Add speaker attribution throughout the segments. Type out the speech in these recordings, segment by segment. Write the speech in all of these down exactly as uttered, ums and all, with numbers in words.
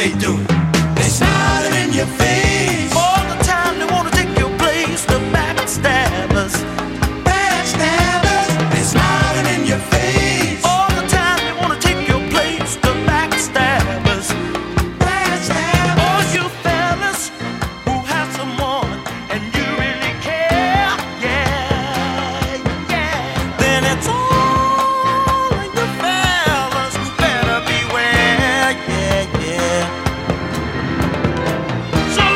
Speaker 1: they doing? They smiling in your face.
Speaker 2: All the time they wanna take your place. The backstabbers.
Speaker 1: Backstabbers. They smiling in your face.
Speaker 2: All the time they wanna take your place. The backstabbers.
Speaker 1: Backstabbers.
Speaker 2: All you fellas who have someone and you really care, yeah, yeah. Then it's all of you fellas who better beware, yeah, yeah. So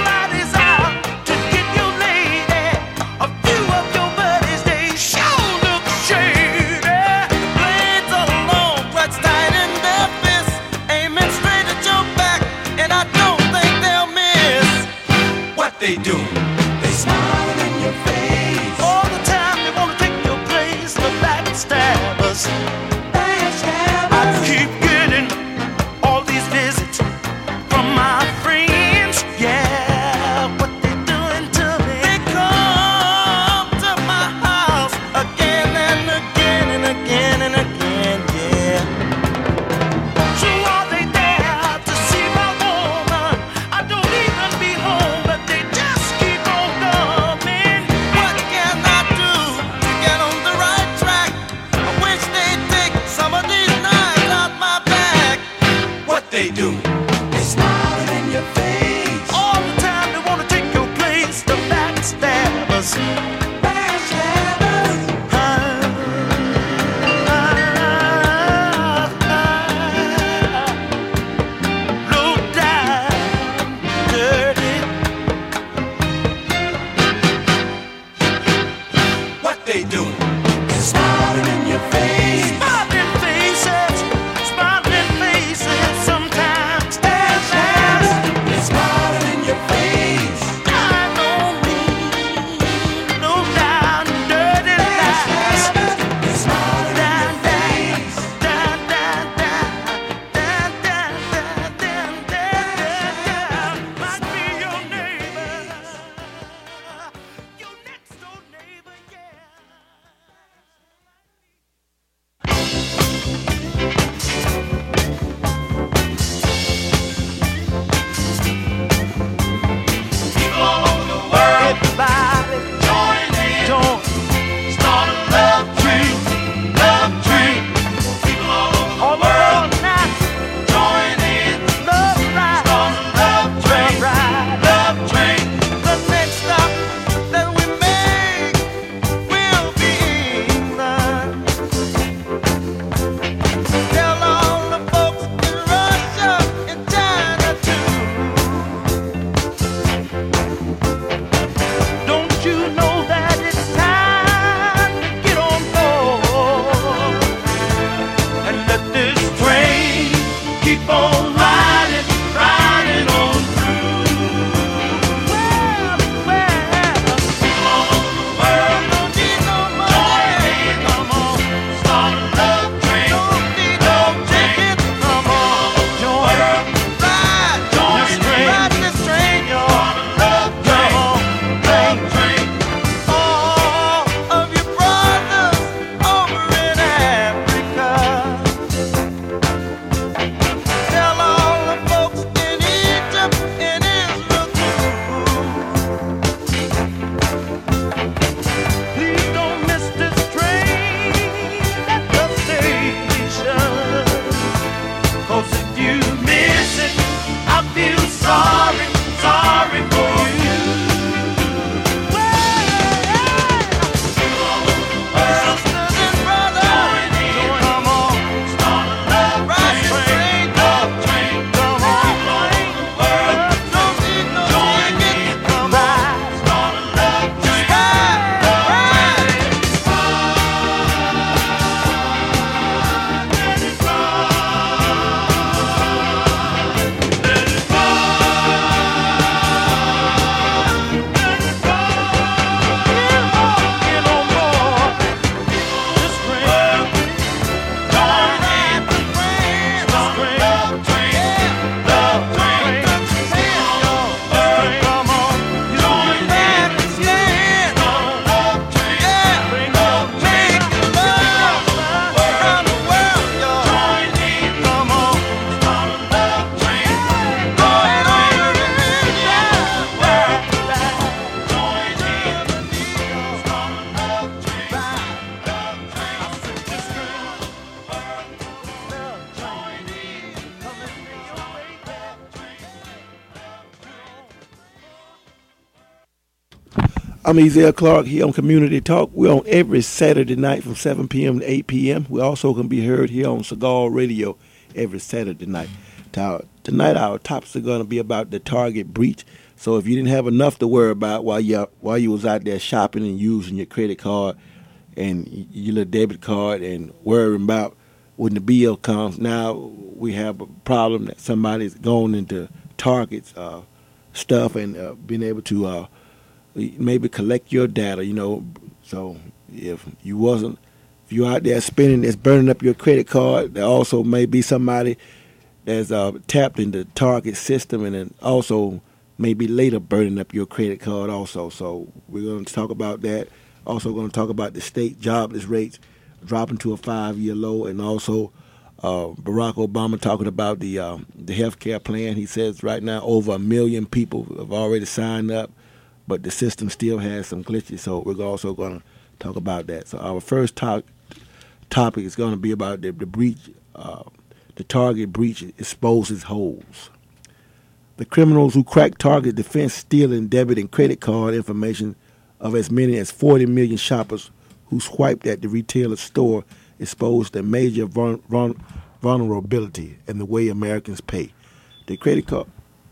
Speaker 3: I'm Ezel Clark here on Community Talk. We're on every Saturday night from seven p.m. to eight p.m. We also can be heard here on Cigar Radio every Saturday night. Tonight our topics are going to be about the Target breach. So if you didn't have enough to worry about while you while you was out there shopping and using your credit card and your little debit card and worrying about when the bill comes, now we have a problem that somebody's going into Target's uh, stuff and uh, being able to uh, maybe collect your data, you know. So if you wasn't, if you're out there spending, that's burning up your credit card, there also may be somebody that's uh, tapped into Target system and then also maybe later burning up your credit card also. So we're going to talk about that. Also going to talk about the state jobless rates dropping to a five-year low, and also uh, Barack Obama talking about the uh, the health care plan. He says right now over a million people have already signed up, but the system still has some glitches. So we're also going to talk about that. So our first talk, topic is going to be about the, the breach, uh, the Target breach exposes holes. The criminals who cracked Target defense stealing debit and credit card information of as many as forty million shoppers who swiped at the retailer's store exposed a major vul- vul- vulnerability in the way Americans pay. The credit card,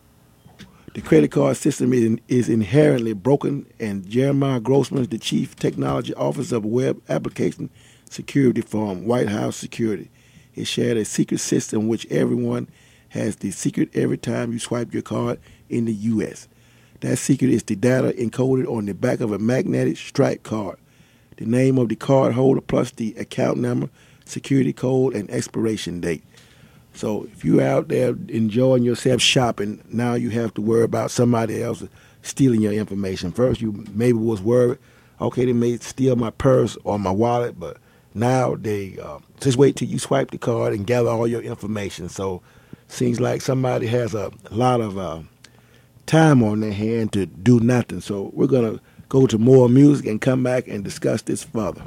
Speaker 3: the credit card system is, in, is inherently broken, and Jeremiah Grossman, the chief technology officer of web application security firm White House Security, has shared a secret system in which everyone has the secret every time you swipe your card in the U S That secret is the data encoded on the back of a magnetic stripe card, the name of the card holder plus the account number, security code, and expiration date. So if you're out there enjoying yourself shopping, now you have to worry about somebody else stealing your information. First, you maybe was worried, okay, they may steal my purse or my wallet, but now they uh, just wait till you swipe the card and gather all your information. So seems like somebody has a lot of uh, time on their hand to do nothing. So we're going to go to more music and come back and discuss this further.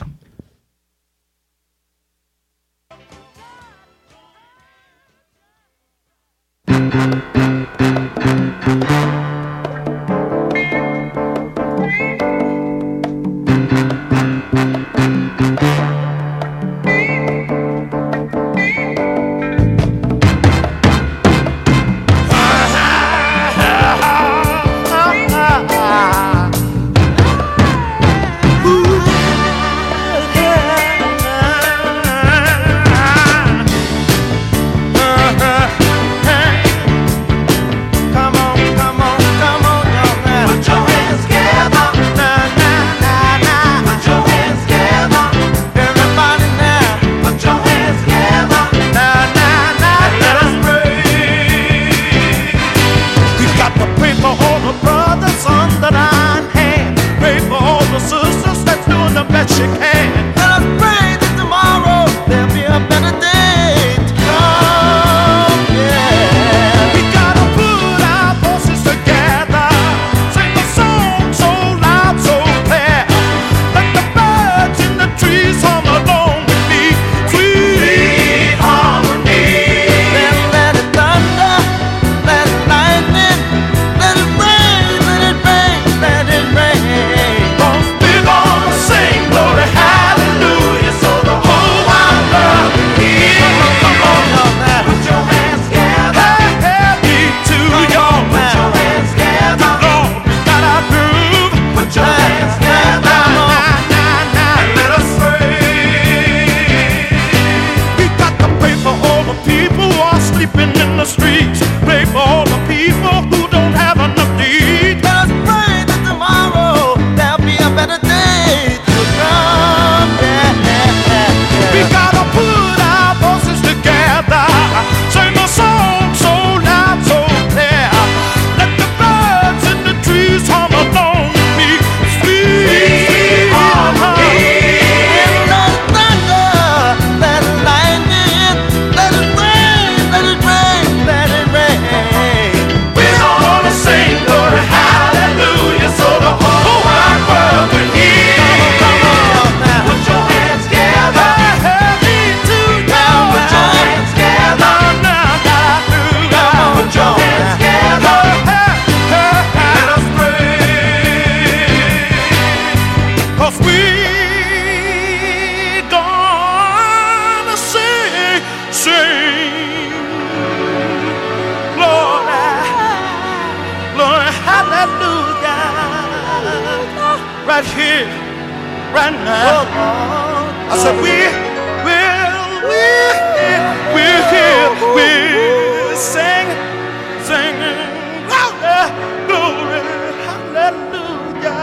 Speaker 2: right here, right now. I said we will, we we're here, we're singing, singing, glory, glory, hallelujah.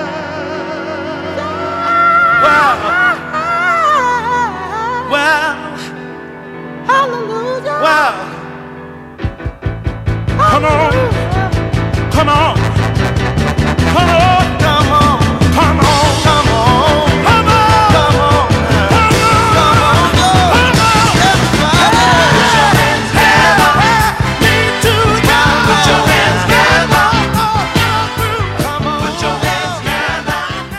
Speaker 2: Wow, wow, hallelujah. Wow. Come on, come on, come on, come on, come on, come on, come on, come on, come on, come on, everybody. Put your hands together. Me too, God. Put your hands together. Come on, put your hands together.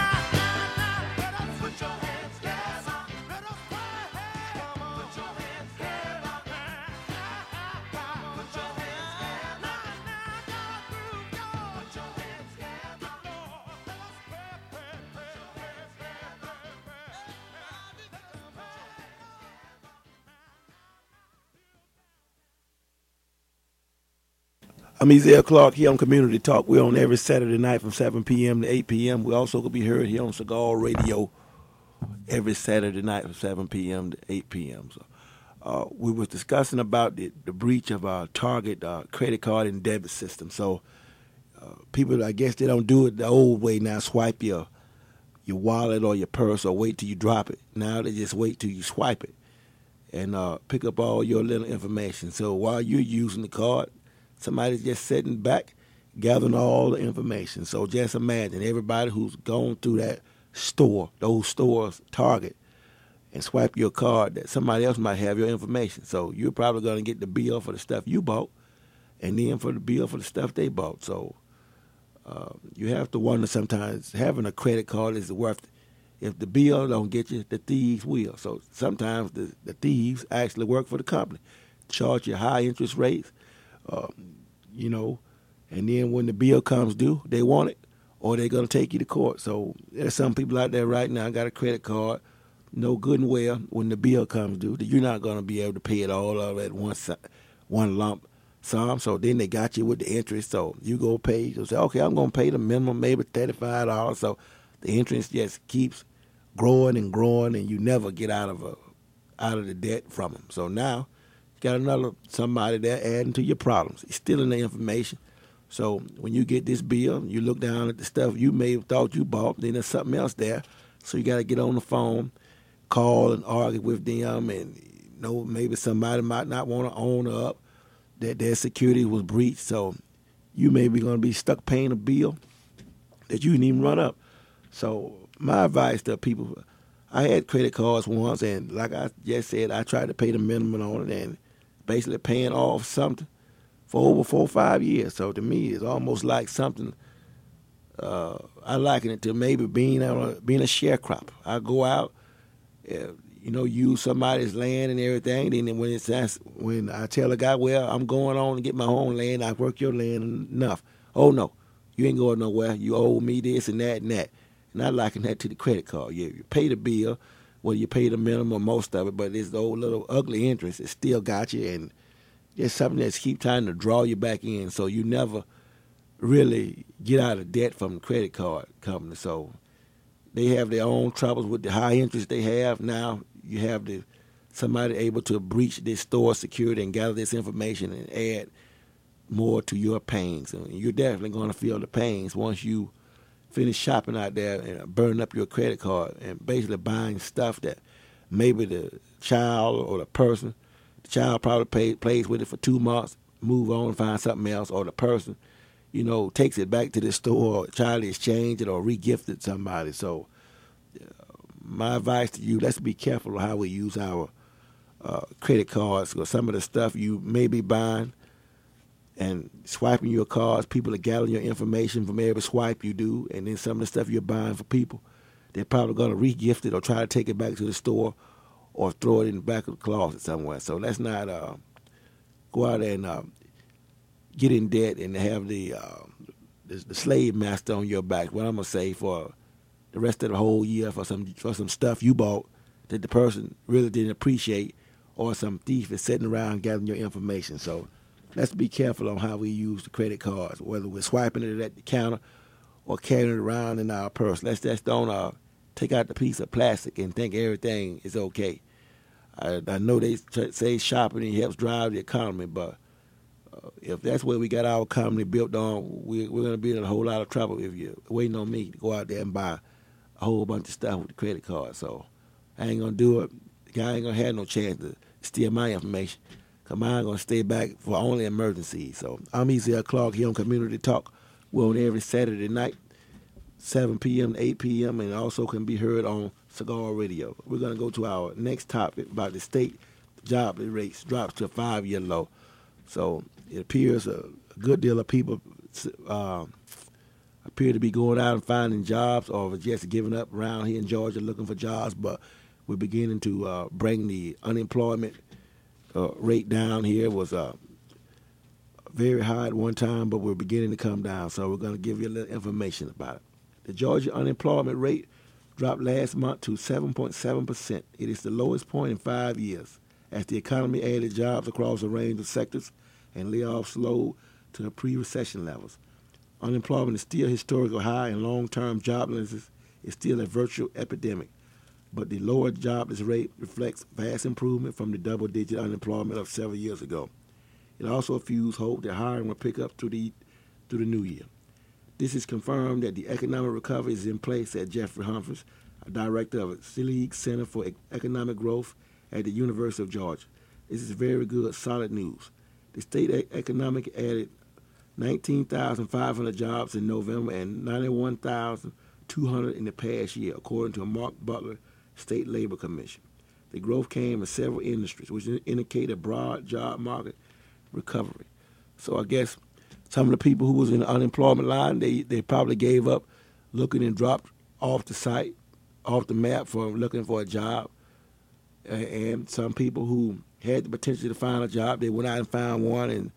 Speaker 2: Put your hands together. Let us pray. Come on, put your hands together. Put your hands together.
Speaker 3: I'm Ezel Clark here on Community Talk. We're on every Saturday night from seven p.m. to eight p.m. We also could be heard here on Cigar Radio every Saturday night from seven p.m. to eight p.m. So uh, we was discussing about the, the breach of our Target uh, credit card and debit system. So uh, people, I guess they don't do it the old way now, swipe your your wallet or your purse or wait till you drop it. Now they just wait till you swipe it and uh, pick up all your little information. So while you're using the card, somebody's just sitting back, gathering all the information. So just imagine everybody who's gone through that store, those stores, Target, and swipe your card, that somebody else might have your information. So you're probably going to get the bill for the stuff you bought and then for the bill for the stuff they bought. So uh, you have to wonder sometimes, having a credit card is worth it. If the bill don't get you, the thieves will. So sometimes the, the thieves actually work for the company, charge you high interest rates, Uh, you know, and then when the bill comes due, they want it, or they're going to take you to court. So there's some people out there right now got a credit card, no good and well, when the bill comes due, that you're not going to be able to pay it all of at one, one lump sum. So then they got you with the interest. So you go pay, you say, okay, I'm going to pay the minimum, maybe thirty-five dollars. So the interest just keeps growing and growing, and you never get out of a, out of the debt from them. So now you got another somebody there adding to your problems. He's stealing the information. So when you get this bill, you look down at the stuff you may have thought you bought, then there's something else there. So you got to get on the phone, call and argue with them, and you know, maybe somebody might not want to own up that their security was breached. So you may be going to be stuck paying a bill that you didn't even run up. So my advice to people, I had credit cards once, and like I just said, I tried to pay the minimum on it, and basically paying off something for over four or five years. So to me, it's almost like something, uh, I liken it to maybe being a, being a sharecropper. I go out, uh, you know, use somebody's land and everything. Then when it's when I tell a guy, well, I'm going on to get my own land, I work your land enough. Oh, no, you ain't going nowhere. You owe me this and that and that. And I liken that to the credit card. You, you pay the bill, well, you pay the minimum, most of it, but it's the old little ugly interest. It still got you, and it's something that's keep trying to draw you back in, so you never really get out of debt from the credit card company. So they have their own troubles with the high interest they have. Now you have the somebody able to breach this store security and gather this information and add more to your pains. And you're definitely going to feel the pains once you finish shopping out there and burning up your credit card and basically buying stuff that maybe the child or the person, the child probably pay, plays with it for two months, move on and find something else, or the person, you know, takes it back to the store, or child exchange it or re-gift it to somebody. So uh, my advice to you, let's be careful of how we use our uh, credit cards, because some of the stuff you may be buying and swiping your cards, people are gathering your information from every swipe you do, and then some of the stuff you're buying for people, they're probably going to re-gift it or try to take it back to the store or throw it in the back of the closet somewhere. So let's not uh, go out there and uh, get in debt and have the, uh, the the slave master on your back. What I'm going to say, for the rest of the whole year for some for some stuff you bought that the person really didn't appreciate, or some thief is sitting around gathering your information. So let's be careful on how we use the credit cards, whether we're swiping it at the counter or carrying it around in our purse. Let's just don't uh, take out the piece of plastic and think everything is okay. I, I know they say shopping helps drive the economy, but uh, if that's where we got our economy built on, we, we're going to be in a whole lot of trouble if you're waiting on me to go out there and buy a whole bunch of stuff with the credit card. So I ain't going to do it. The guy ain't going to have no chance to steal my information, because mine going to stay back for only emergencies. So I'm E Z L Clark here on Community Talk. We're on every Saturday night, seven p.m. to eight p.m., and also can be heard on Cigar Radio. We're going to go to our next topic about the state job rates drops to a five-year low. So it appears a good deal of people uh, appear to be going out and finding jobs, or just giving up around here in Georgia looking for jobs, but we're beginning to uh, bring the unemployment uh, rate down here. It was uh, very high at one time, but we're beginning to come down, so we're going to give you a little information about it. The Georgia unemployment rate dropped last month to seven point seven percent. It is the lowest point in five years, as the economy added jobs across a range of sectors and layoffs slowed to the pre-recession levels. Unemployment is still historical high, and long-term joblessness is still a virtual epidemic. But the lower jobless rate reflects vast improvement from the double-digit unemployment of several years ago. It also fuels hope that hiring will pick up through the, through the new year. This is confirmed that the economic recovery is in place, said Jeffrey Humphreys, a director of the Selig Center for Economic Growth at the University of Georgia. This is very good, solid news. The state e- economic added nineteen thousand five hundred jobs in November and ninety-one thousand two hundred in the past year, according to Mark Butler State Labor Commission. The growth came in several industries, which indicate a broad job market recovery. So I guess some of the people who was in the unemployment line, they, they probably gave up looking and dropped off the site, off the map for looking for a job. Uh, and some people who had the potential to find a job, they went out and found one and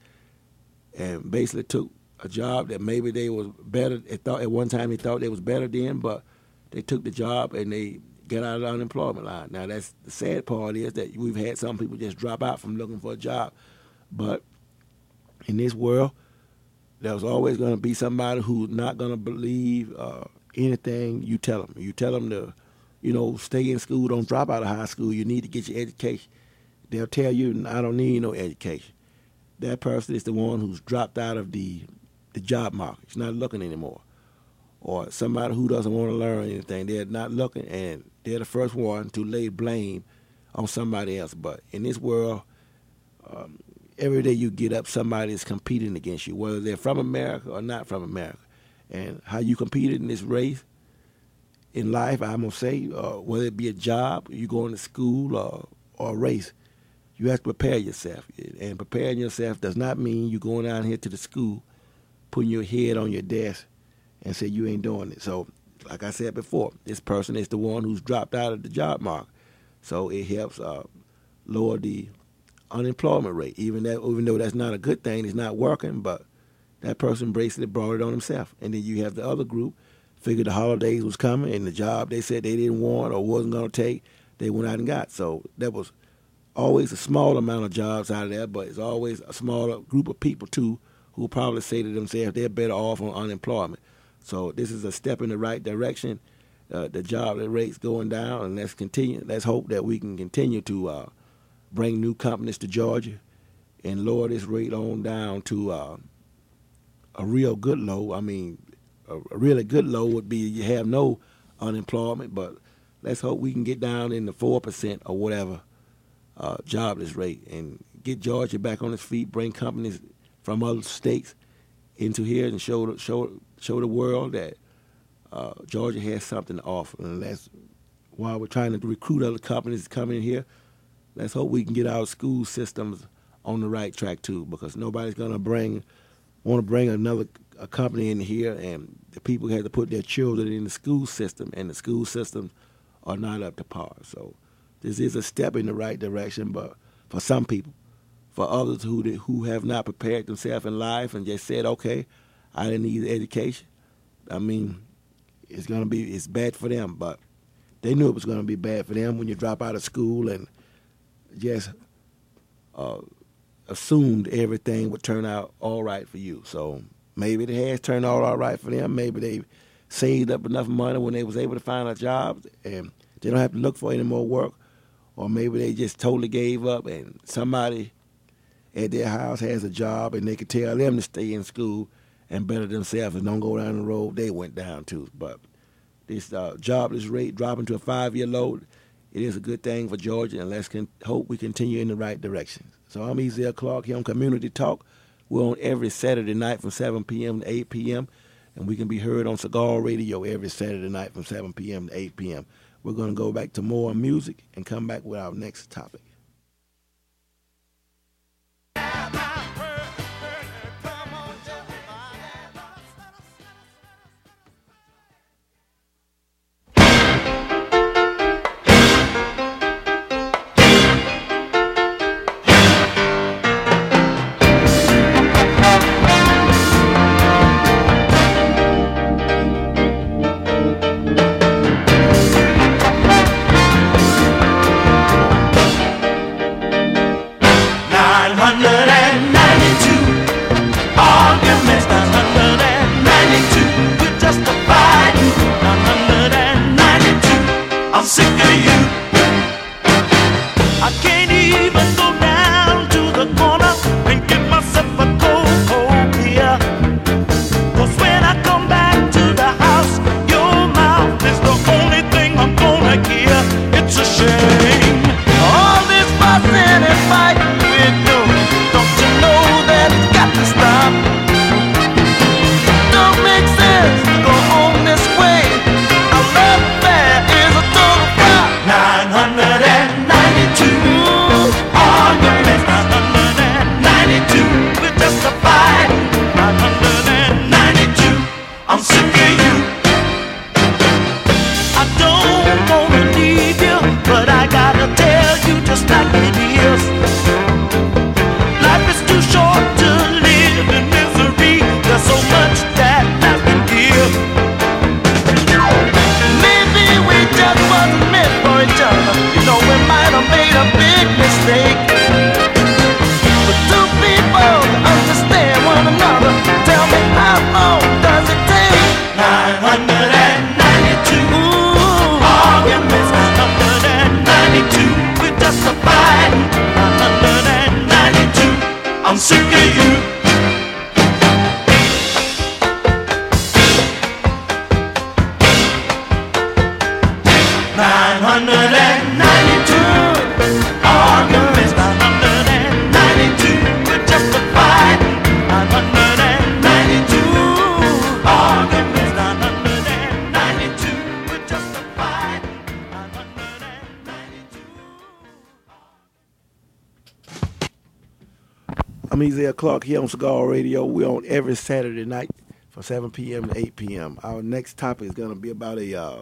Speaker 3: and basically took a job that maybe they was better. They thought at one time they thought they was better than, but they took the job and they got out of the unemployment line. Now that's the sad part is that we've had some people just drop out from looking for a job, but in this world, there's always going to be somebody who's not going to believe uh, anything you tell them. You tell them to, you know, stay in school, don't drop out of high school. You need to get your education. They'll tell you, I don't need no education. That person is the one who's dropped out of the the job market. He's not looking anymore. Or somebody who doesn't want to learn anything. They're not looking, and they're the first one to lay blame on somebody else. But in this world, um, every day you get up, somebody is competing against you, whether they're from America or not from America. And how you competed in this race in life, I'm going to say, uh, whether it be a job, you going to school, or, or a race, you have to prepare yourself. And preparing yourself does not mean you going down here to the school, putting your head on your desk and say you ain't doing it. So, like I said before, this person is the one who's dropped out of the job market. So it helps uh, lower the unemployment rate. Even that, even though that's not a good thing, it's not working, but that person basically brought it on himself. And then you have the other group, figured the holidays was coming, and the job they said they didn't want or wasn't going to take, they went out and got. So that was always a small amount of jobs out of there, but it's always a smaller group of people, too, who probably say to themselves they're better off on unemployment. So this is a step in the right direction. Uh, the job rate's going down, and let's continue. Let's hope that we can continue to uh, bring new companies to Georgia and lower this rate on down to uh, a real good low. I mean, a, a really good low would be you have no unemployment, but let's hope we can get down in the four percent or whatever uh, jobless rate and get Georgia back on its feet, bring companies from other states into here and show show show the world that uh, Georgia has something to offer. And that's why we're trying to recruit other companies to come in here. Let's hope we can get our school systems on the right track too, because nobody's gonna bring want to bring another a company in here, and the people have to put their children in the school system, and the school systems are not up to par. So this is a step in the right direction, but for some people. For others who who have not prepared themselves in life and just said, okay, I didn't need education, I mean, it's gonna be it's bad for them. But they knew it was gonna be bad for them when you drop out of school and just uh, assumed everything would turn out all right for you. So maybe it has turned out all right for them. Maybe they saved up enough money when they was able to find a job and they don't have to look for any more work. Or maybe they just totally gave up and somebody at their house has a job and they could tell them to stay in school and better themselves and don't go down the road they went down too. But this uh, jobless rate dropping to a five-year low, it is a good thing for Georgia, and let's con- hope we continue in the right direction. So I'm Ezel Clark here on Community Talk. We're on every Saturday night from seven p.m. to eight p.m., and we can be heard on Cigar Radio every Saturday night from seven p.m. to eight p.m. We're going to go back to more music and come back with our next topic. I'm Ezel Clark here on Cigar Radio. We're on every Saturday night from seven p.m. to eight p.m. Our next topic is going to be about a uh,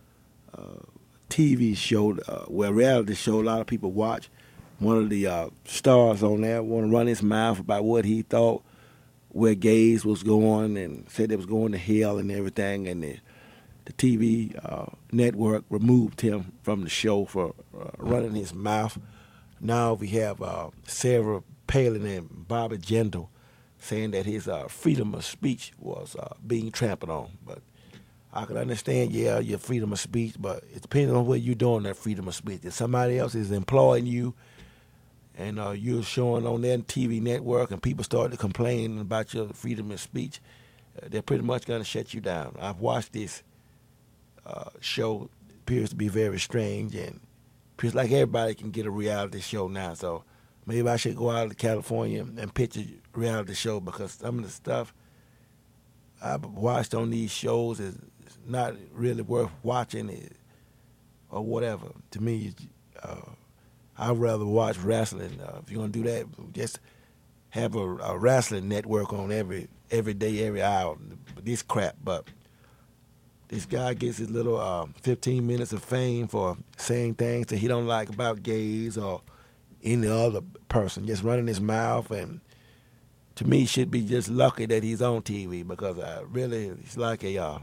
Speaker 3: uh, T V show, uh, well, reality show a lot of people watch. One of the uh, stars on there want to run his mouth about what he thought where gays was going and said they was going to hell and everything. And the, the T V uh, network removed him from the show for uh, running his mouth. Now we have uh, Sarah Palin and Bobby Jindal saying that his uh, freedom of speech was uh, being trampled on. But I can understand, yeah, your freedom of speech, but it depends on what you're doing, that freedom of speech. If somebody else is employing you and uh, you're showing on their T V network and people start to complain about your freedom of speech, uh, they're pretty much going to shut you down. I've watched this uh, show. It appears to be very strange, and it appears like everybody can get a reality show now, so maybe I should go out to California and pitch a reality show, because some of the stuff I've watched on these shows is not really worth watching it or whatever. To me, uh, I'd rather watch wrestling. Uh, if you're going to do that, just have a, a wrestling network on every every day, every hour. This crap, but this guy gets his little uh, fifteen minutes of fame for saying things that he don't like about gays or any other person, just running his mouth, and to me should be just lucky that he's on T V, because I really, he's like a, uh,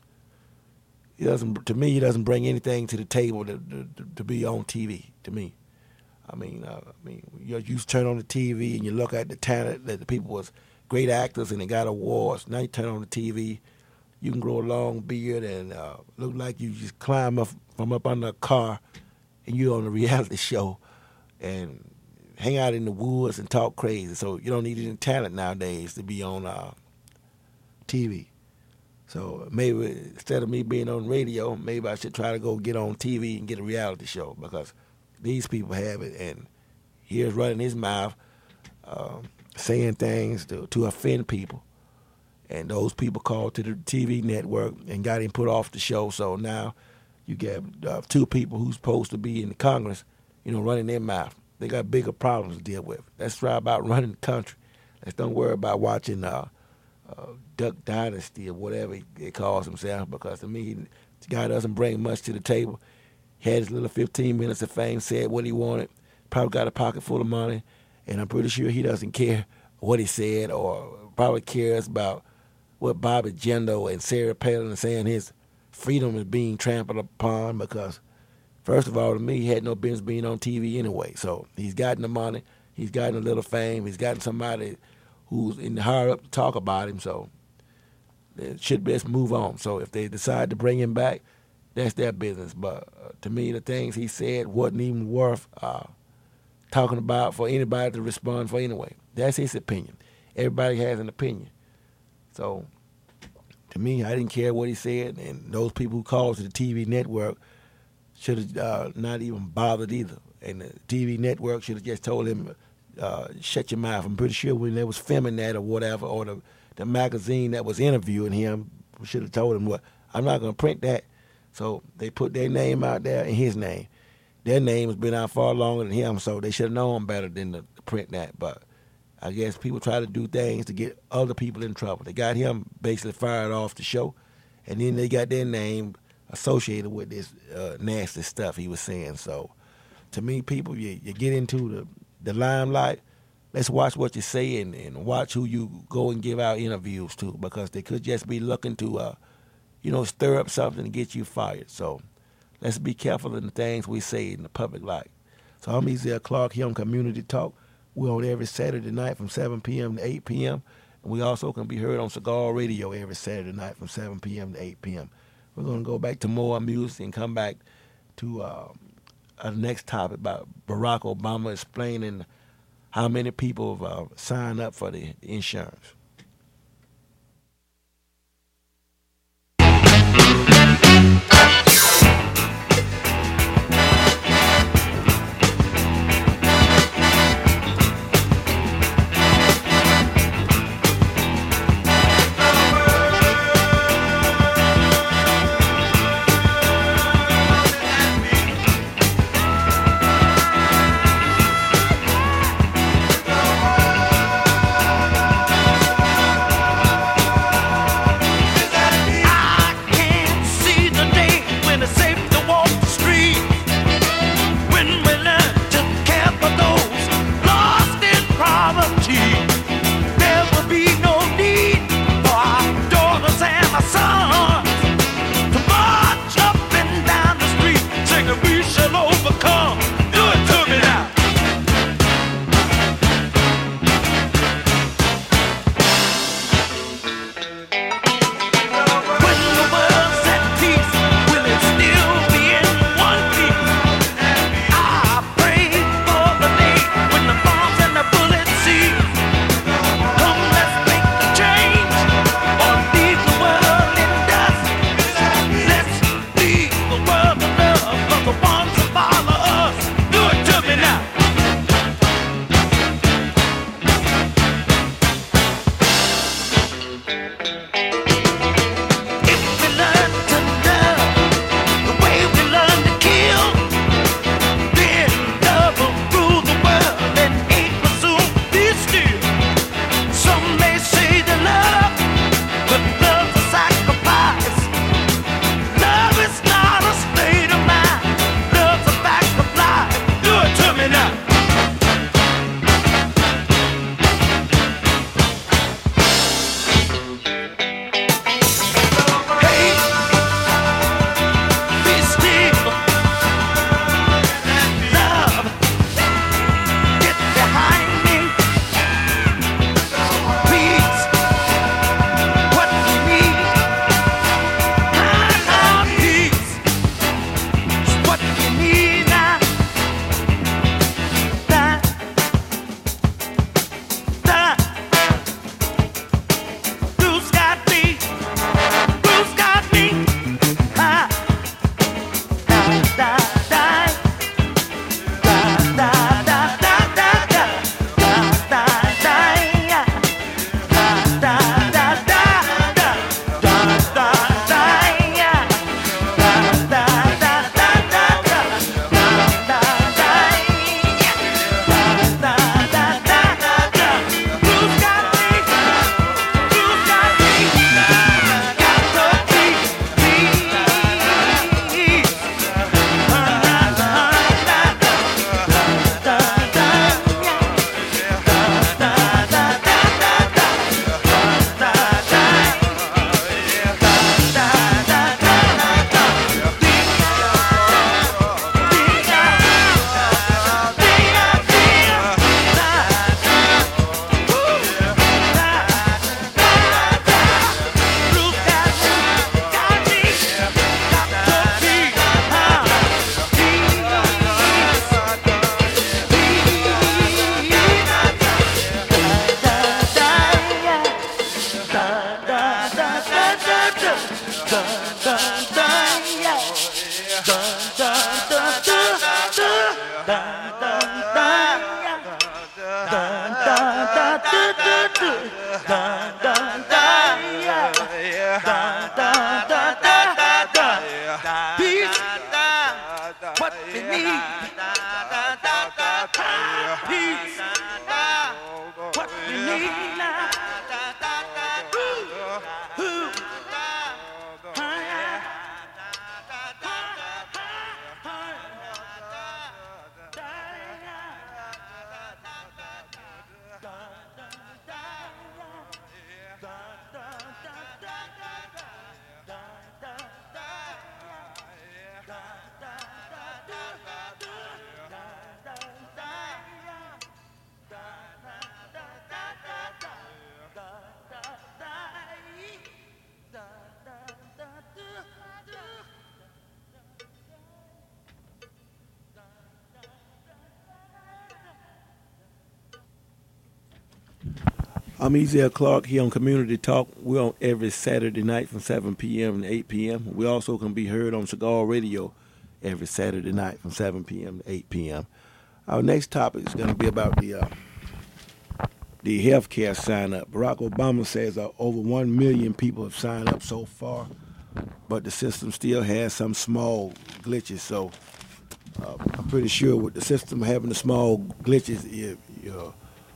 Speaker 3: he doesn't, to me, he doesn't bring anything to the table to to, to be on T V, to me. I mean, uh, I mean, you, you turn on the T V and you look at the talent that the people was great actors and they got awards. Now you turn on the T V, you can grow a long beard and uh, look like you just climb up from up under a car and you're on a reality show and hang out in the woods and talk crazy. So you don't need any talent nowadays to be on uh, T V. So maybe instead of me being on radio, maybe I should try to go get on T V and get a reality show because these people have it. And here's running his mouth, um, saying things to, to offend people. And those people called to the T V network and got him put off the show. So now you get uh, two people who's supposed to be in the Congress, you know, running their mouth. They got bigger problems to deal with. Let's try about running the country. Let's don't worry about watching uh, uh, Duck Dynasty or whatever he calls himself, because to me, the guy doesn't bring much to the table. He had his little fifteen minutes of fame, said what he wanted, probably got a pocket full of money, and I'm pretty sure he doesn't care what he said or probably cares about what Bobby Jindal and Sarah Palin are saying his freedom is being trampled upon, because first of all, to me, he had no business being on T V anyway. So he's gotten the money, he's gotten a little fame, he's gotten somebody who's in the higher up to talk about him, so it should best move on. So if they decide to bring him back, that's their business. But uh, to me, the things he said wasn't even worth uh, talking about for anybody to respond for anyway. That's his opinion. Everybody has an opinion. So to me, I didn't care what he said, and those people who called to the T V network should have uh, not even bothered either. And the T V network should have just told him, uh, shut your mouth. I'm pretty sure when they was filming that or whatever, or the, the magazine that was interviewing him should have told him, well, I'm not going to print that. So they put their name out there and his name. Their name has been out far longer than him, so they should have known better than to print that. But I guess people try to do things to get other people in trouble. They got him basically fired off the show, and then they got their name associated with this uh, nasty stuff he was saying. So to me, people, you, you get into the, the limelight, let's watch what you say and, and watch who you go and give out interviews to, because they could just be looking to, uh, you know, stir up something to get you fired. So let's be careful in the things we say in the public light. So I'm Ezel Clark here on Community Talk. We're on every Saturday night from seven p.m. to eight p.m. And we also can be heard on Cigar Radio every Saturday night from seven p.m. to eight p.m. We're going to go back to more music and come back to uh, our next topic about Barack Obama explaining how many people have uh, signed up for the insurance.
Speaker 2: Peace, what we need. Peace, what we need now. Ooh, ooh.
Speaker 3: I'm Ezel Clark here on Community Talk. We're on every Saturday night from seven p.m. to eight p.m. We also can be heard on Cigar Radio every Saturday night from seven p.m. to eight p.m. Our next topic is going to be about the uh, the health care sign-up. Barack Obama says uh, over one million people have signed up so far, but the system still has some small glitches. So uh, I'm pretty sure with the system having the small glitches, it, uh,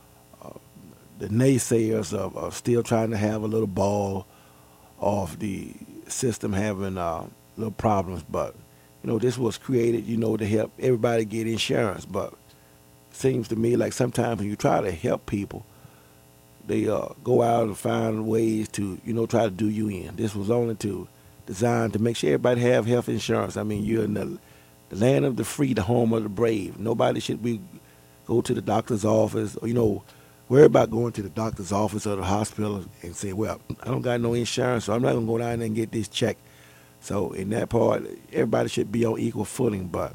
Speaker 3: the naysayers are, are still trying to have a little ball of the system having uh, little problems. But, you know, this was created, you know, to help everybody get insurance. But it seems to me like sometimes when you try to help people, they uh, go out and find ways to, you know, try to do you in. This was only to designed to make sure everybody have health insurance. I mean, you're in the, the land of the free, the home of the brave. Nobody should be go to the doctor's office or, you know, worry about going to the doctor's office or the hospital and say, well, I don't got no insurance, so I'm not going to go down there and get this check. So in that part, everybody should be on equal footing. But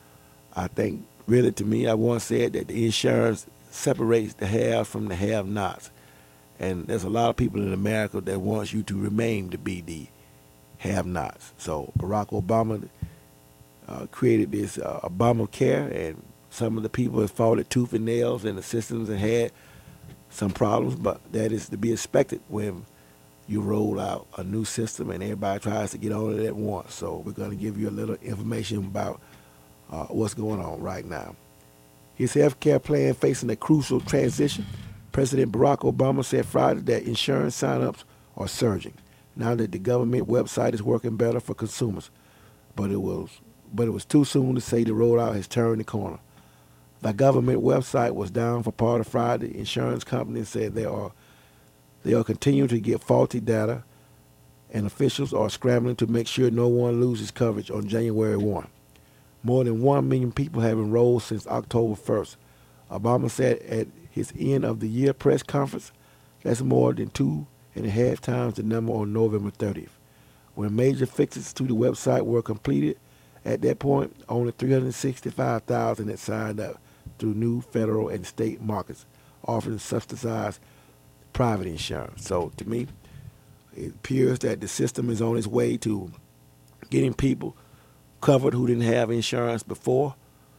Speaker 3: I think, really, to me, I once said that the insurance separates the have from the have-nots. And there's a lot of people in America that wants you to remain to be the have-nots. So Barack Obama uh, created this uh, Obamacare, and some of the people have fought it tooth and nails, and the systems have had some problems, but that is to be expected when you roll out a new system and everybody tries to get on it at once. So we're going to give you a little information about uh, what's going on right now. His health care plan facing a crucial transition. President Barack Obama said Friday that insurance sign-ups are surging now that the government website is working better for consumers. But it was but it was too soon to say the rollout has turned the corner. The government website was down for part of Friday. Insurance companies said they are they are continuing to get faulty data, and officials are scrambling to make sure no one loses coverage on January first. More than one million people have enrolled since October first. Obama said at his end of the year press conference, that's more than two and a half times the number on November thirtieth. When major fixes to the website were completed, at that point, only three hundred sixty-five thousand had signed up through new federal and state markets, offering subsidized private insurance. So to me, it appears that the system is on its way to getting people covered who didn't have insurance before.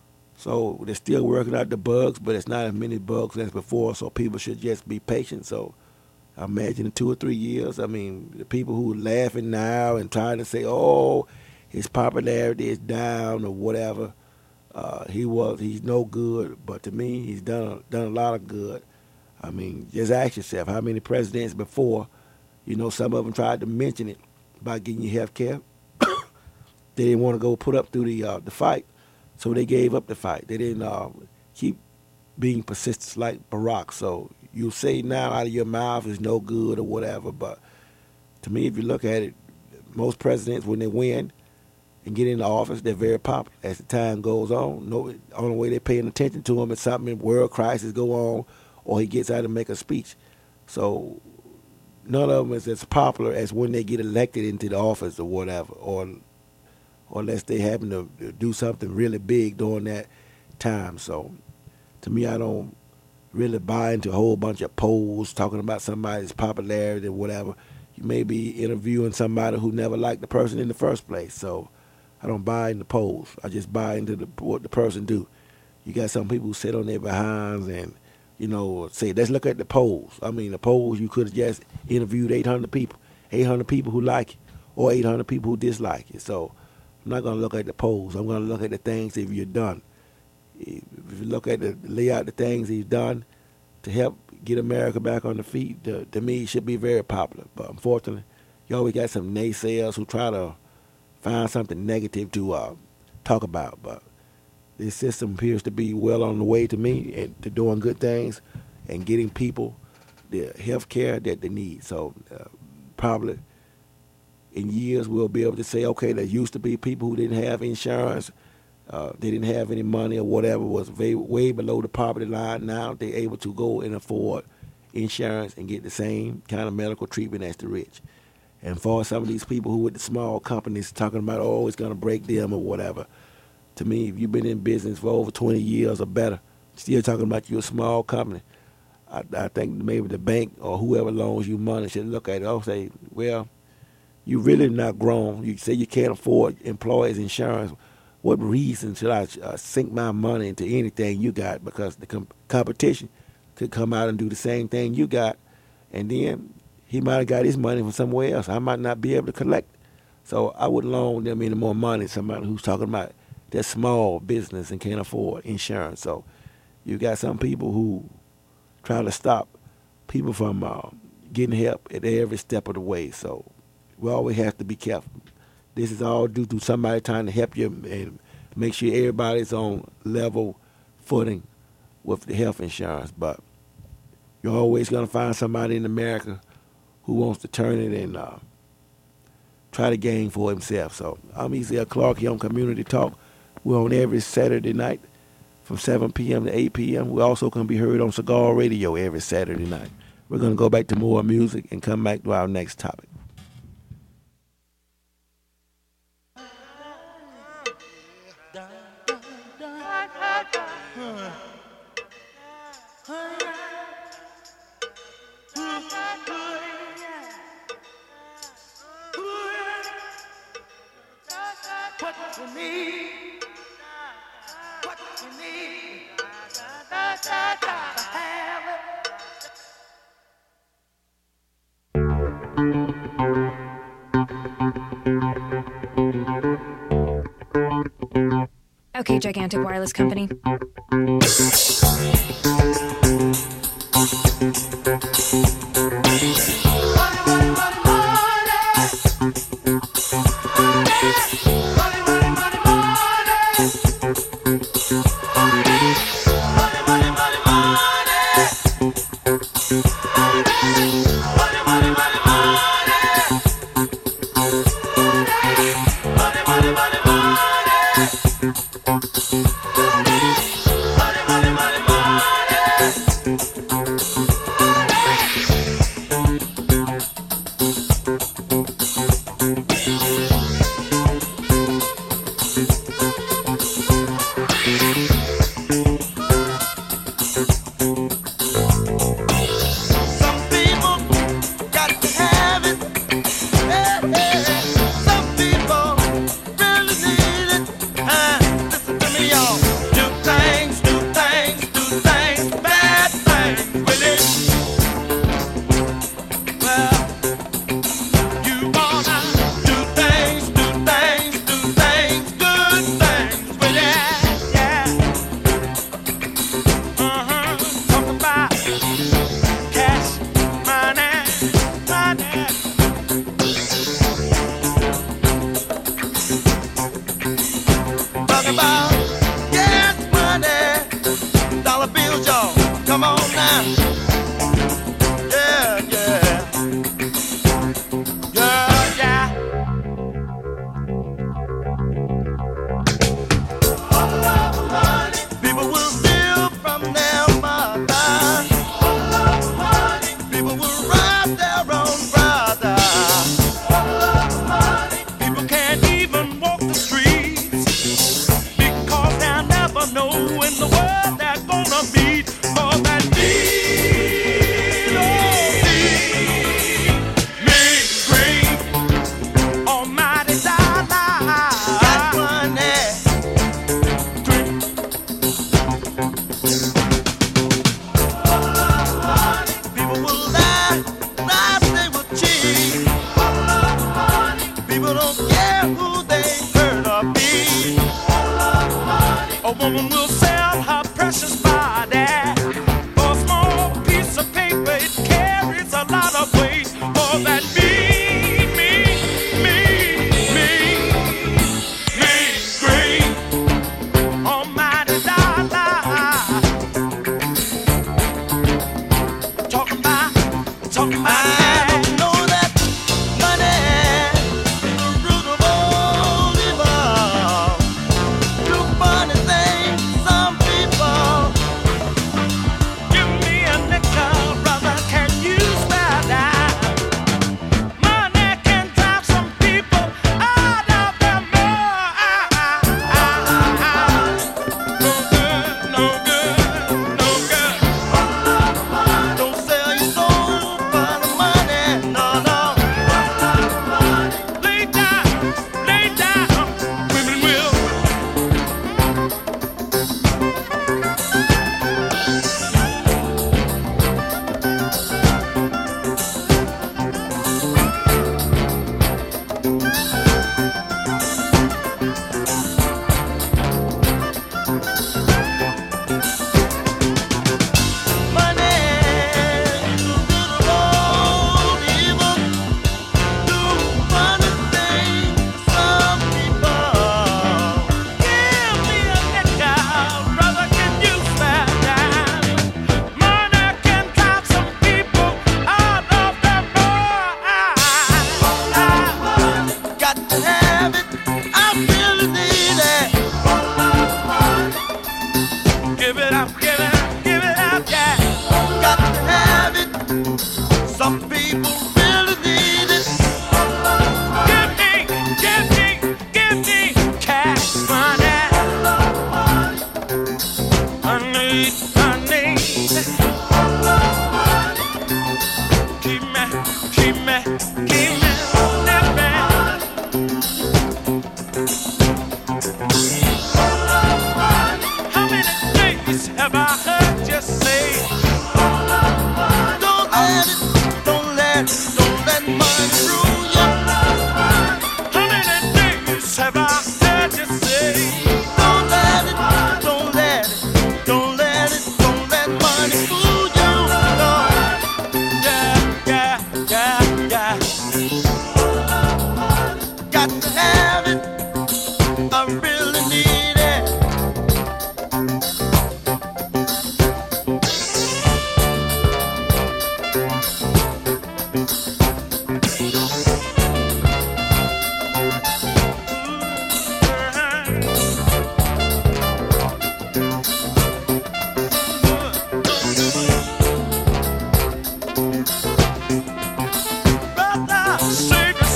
Speaker 3: So they're still working out the bugs, but it's not as many bugs as before, so people should just be patient. So I imagine in two or three years, I mean, the people who are laughing now and trying to say, oh, his popularity is down or whatever, Uh, he was, he's no good, but to me, he's done done a lot of good. I mean, just ask yourself, how many presidents before, you know, some of them tried to mention it about getting you health care. They didn't want to go put up through the uh, the fight, so they gave up the fight. They didn't uh, keep being persistent like Barack. So you say now out of your mouth is no good or whatever, but to me, if you look at it, most presidents, when they win and get into office, they're very popular. As the time goes on, no, the only way they're paying attention to him is something, world crisis go on, or he gets out and make a speech. So none of them is as popular as when they get elected into the office or whatever, or or unless they happen to do something really big during that time. So to me, I don't really buy into a whole bunch of polls talking about somebody's popularity or whatever. You may be interviewing somebody who never liked the person in the first place. So I don't buy into polls. I just buy into the, what the person do. You got some people who sit on their behinds and, you know, say, let's look at the polls. I mean, the polls, you could have just interviewed eight hundred people, eight hundred people who like it, or eight hundred people who dislike it. So I'm not going to look at the polls. I'm going to look at the things that you've done. If you look at the lay out the things he's done to help get America back on the feet, to, to me, it should be very popular. But unfortunately, you always got some naysayers who try to find something negative to uh, talk about. But this system appears to be well on the way to me and to doing good things and getting people the health care that they need. So uh, probably in years we'll be able to say, okay, there used to be people who didn't have insurance, uh, they didn't have any money or whatever, was way, way below the poverty line. Now they're able to go and afford insurance and get the same kind of medical treatment as the rich. And for some of these people who with the small companies talking about, oh, it's going to break them or whatever, to me, if you've been in business for over twenty years or better, still talking about you're a small company, I, I think maybe the bank or whoever loans you money should look at it and say, well, you really not grown. You say you can't afford employees' insurance. What reason should I uh, sink my money into anything you got? Because the com- competition could come out and do the same thing you got, and then he might have got his money from somewhere else. I might not be able to collect. So I would loan them any more money, somebody who's talking about their small business and can't afford insurance. So you got some people who try to stop people from uh, getting help at every step of the way. So we always have to be careful. This is all due to somebody trying to help you and make sure everybody's on level footing with the health insurance. But you're always going to find somebody in America who wants to turn it and uh, try to gain for himself. So I'm Ezekiel Clark here on Community Talk. We're on every Saturday night from seven p.m. to eight p.m. We're also going to be heard on Cigar Radio every Saturday night. We're going to go back to more music and come back to our next topic.
Speaker 4: Okay, Gigantic Wireless Company.
Speaker 2: You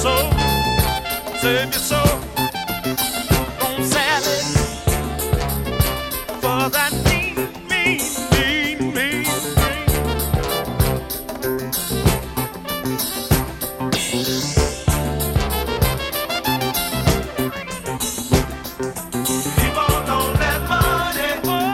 Speaker 2: soul, save your soul. Don't sell it for that mean, mean, mean, mean thing. People don't let money,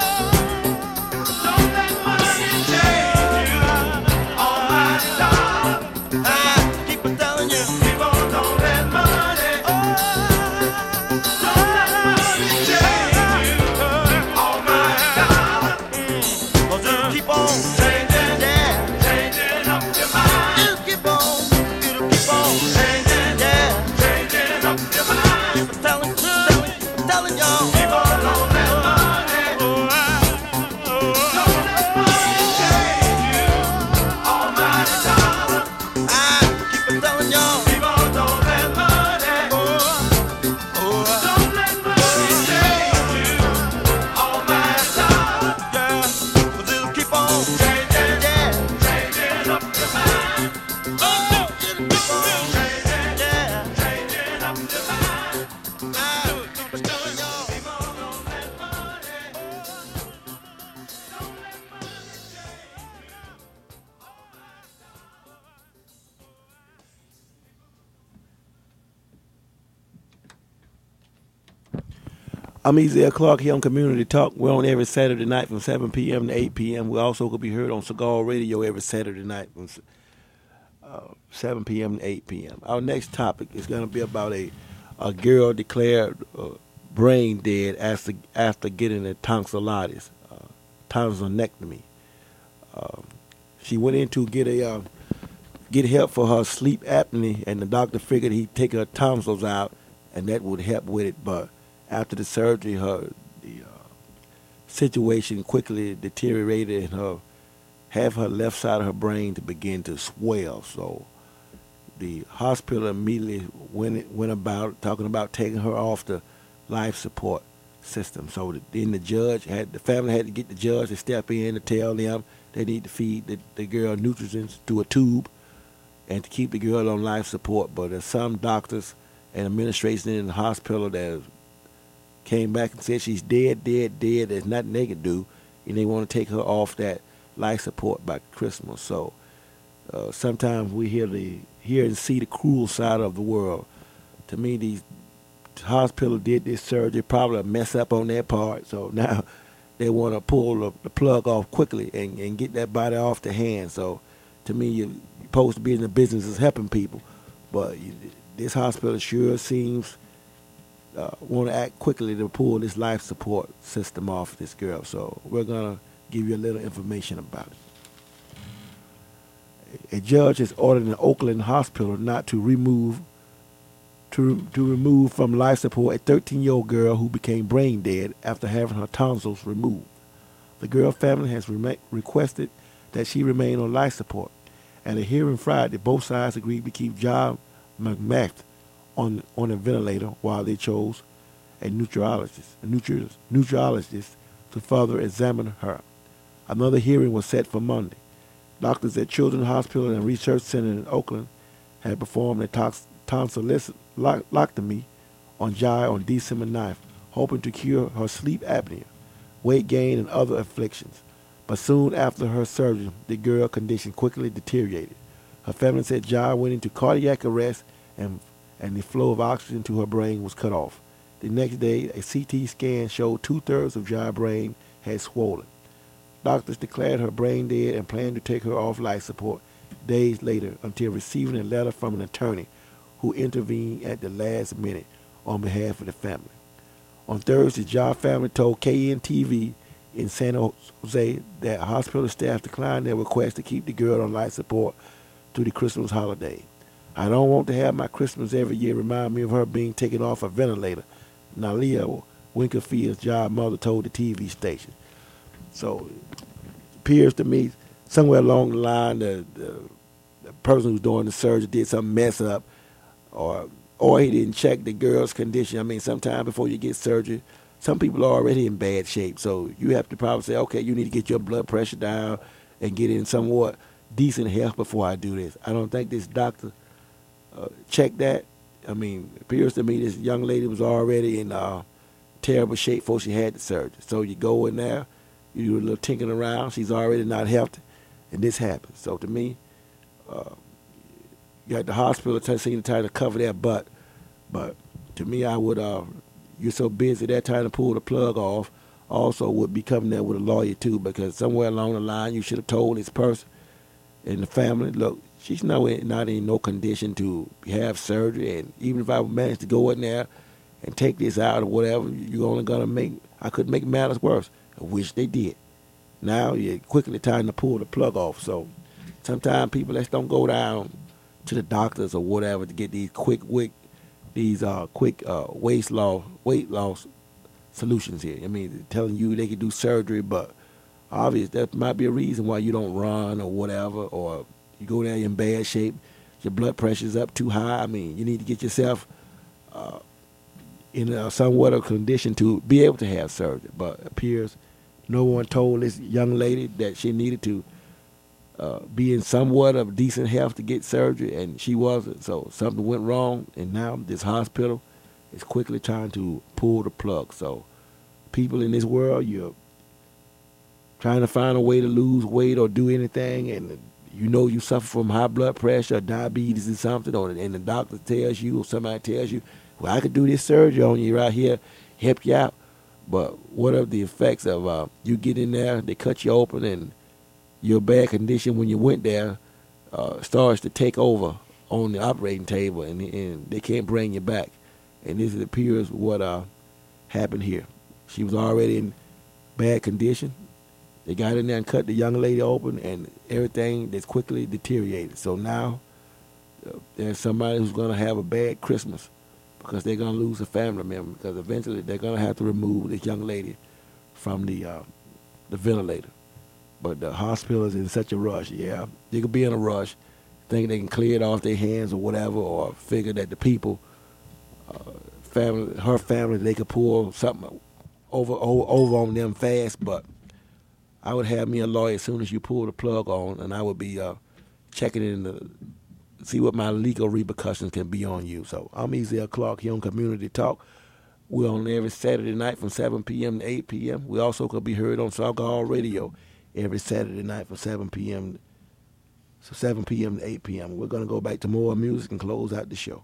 Speaker 2: don't let money change you. Almighty dollar, I keep on telling you. People don't let money, don't let money change you. Almighty dollar, oh, just keep on changing, yeah, changing up your mind. Just keep on, you keep on changing, yeah, changing up your mind. Keep on telling, telling, telling y'all. People don't let money, don't let money change you. Almighty dollar, I keep on telling y'all. People don't let money, don't let money change you. Almighty dollar, yeah, but just keep on changing, yeah, changing up your mind. Oh, just keep on changing, yeah, changing up your mind. I keep on telling y'all. People don't let money, don't let money change you.
Speaker 3: I'm Ezel Clark here on Community Talk. We're on every Saturday night from seven p.m. to eight p.m. We also could be heard on Cigar Radio every Saturday night from uh, seven p.m. to eight p.m. Our next topic is going to be about a, a girl declared uh, brain dead after, after getting a tonsillitis, uh, tonsillectomy. Uh, she went in to get a uh, get help for her sleep apnea, and the doctor figured he'd take her tonsils out, and that would help with it. But after the surgery, her the uh, situation quickly deteriorated, and her half her left side of her brain to begin to swell. So the hospital immediately went went about talking about taking her off the life support system. So the, then the judge had the family had to get the judge to step in to tell them they need to feed the, the girl nutrients through a tube and to keep the girl on life support. But there's some doctors and administration in the hospital that came back and said she's dead, dead, dead. There's nothing they can do, and they want to take her off that life support by Christmas. So uh, sometimes we hear the hear and see the cruel side of the world. To me, these hospitals did this surgery, probably a mess up on their part. So now they want to pull the, the plug off quickly and, and get that body off the hand. So to me, you're supposed to be in the business of helping people, but you, this hospital sure seems Uh, want to act quickly to pull this life support system off this girl. So we're going to give you a little information about it. A judge has ordered an Oakland hospital not to remove to, to remove from life support a thirteen-year-old girl who became brain dead after having her tonsils removed. The girl family has re- requested that she remain on life support. At a hearing Friday, both sides agreed to keep John McMath on on a ventilator while they chose a nutriologist, a nutri- nutriologist to further examine her. Another hearing was set for Monday. Doctors at Children's Hospital and Research Center in Oakland had performed a tox- tonsillectomy on Jai on December ninth, hoping to cure her sleep apnea, weight gain, and other afflictions. But soon after her surgery, the girl's condition quickly deteriorated. Her family said Jai went into cardiac arrest and and the flow of oxygen to her brain was cut off. The next day, a C T scan showed two-thirds of Jai's brain had swollen. Doctors declared her brain dead and planned to take her off life support days later until receiving a letter from an attorney who intervened at the last minute on behalf of the family. On Thursday, Jai's family told K N T V in San Jose that hospital staff declined their request to keep the girl on life support through the Christmas holiday. I don't want to have my Christmas every year remind me of her being taken off a ventilator, Nalia Winkerfield's Jai's mother told the T V station. So it appears to me somewhere along the line the, the, the person who's doing the surgery did some mess up, or or he didn't check the girl's condition. I mean, sometime before you get surgery, some people are already in bad shape. So you have to probably say, okay, you need to get your blood pressure down and get in somewhat decent health before I do this. I don't think this doctor uh, check that. I mean, it appears to me this young lady was already in uh, terrible shape before she had the surgery. So you go in there, you do a little tinkering around. She's already not healthy, and this happens. So to me, uh, you got the hospital taking the time to cover their butt. But to me, I would, uh, you're so busy that time to pull the plug off. Also would be coming there with a lawyer too, because somewhere along the line you should have told this person and the family, look, she's not in, not in no condition to have surgery, and even if I managed to go in there and take this out or whatever, you're only gonna make, I could make matters worse, which they did. Now you're quickly time to pull the plug off. So sometimes people let's don't go down to the doctors or whatever to get these quick, quick, these uh, quick uh, weight loss, weight loss solutions here. I mean, telling you they could do surgery, but obviously that might be a reason why you don't run or whatever, or you go there in bad shape, your blood pressure's up too high. I mean, you need to get yourself uh, in a somewhat of condition to be able to have surgery. But it appears no one told this young lady that she needed to uh, be in somewhat of decent health to get surgery, and she wasn't. So something went wrong, and now this hospital is quickly trying to pull the plug. So people in this world, you're trying to find a way to lose weight or do anything, and you know you suffer from high blood pressure or diabetes or something, or, and the doctor tells you or somebody tells you, well, I could do this surgery on you right here, help you out. But what are the effects of uh, you get in there, they cut you open, and your bad condition when you went there uh, starts to take over on the operating table, and, and they can't bring you back. And this appears what uh, happened here. She was already in bad condition. They got in there and cut the young lady open, and everything that's quickly deteriorated. So now uh, there's somebody who's going to have a bad Christmas because they're going to lose a family member, because eventually they're going to have to remove this young lady from the uh, the ventilator. But the hospital is in such a rush. Yeah, they could be in a rush, thinking they can clear it off their hands or whatever, or figure that the people, uh, family, her family, they could pull something over, over over on them fast. But I would have me a lawyer as soon as you pull the plug on, and I would be uh, checking in to see what my legal repercussions can be on you. So I'm Ezel Clark here on Community Talk. We're on every Saturday night from seven p.m. to eight p.m. We also could be heard on Sagal Radio every Saturday night from seven p.m. So seven p.m. to eight p.m. We're going to go back to more music and close out the show.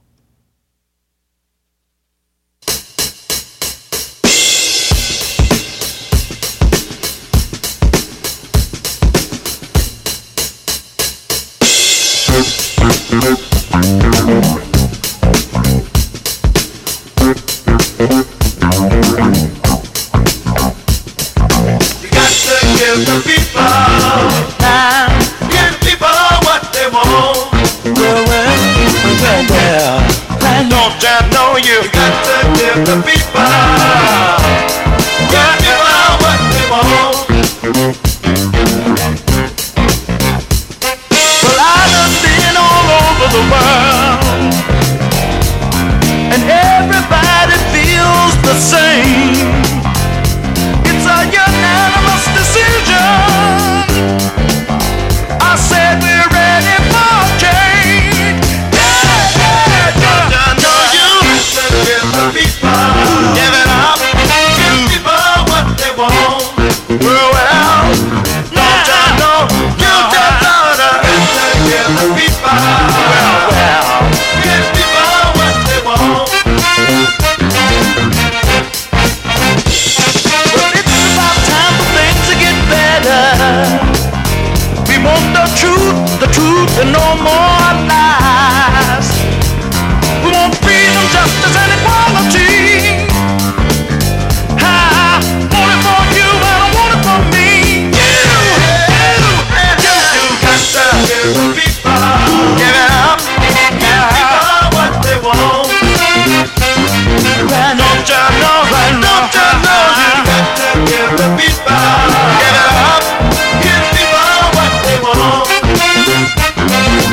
Speaker 2: Give it up, give people what they want.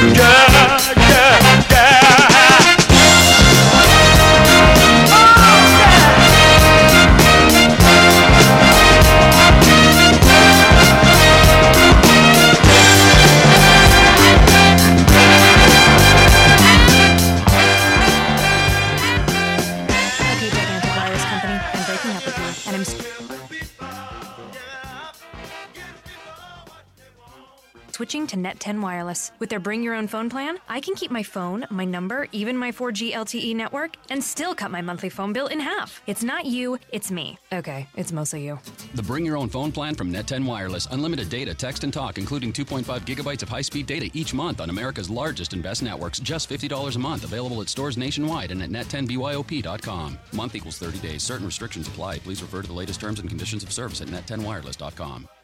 Speaker 4: switching to Net ten Wireless. With their Bring Your Own Phone plan, I can keep my phone, my number, even my four G L T E network, and still cut my monthly phone bill in half. It's not you, it's me. Okay, it's mostly you.
Speaker 5: The Bring Your Own Phone plan from Net ten Wireless. Unlimited data, text, and talk, including two point five gigabytes of high-speed data each month on America's largest and best networks. Just fifty dollars a month. Available at stores nationwide and at net ten B Y O P dot com. Month equals thirty days. Certain restrictions apply. Please refer to the latest terms and conditions of service at net ten wireless dot com.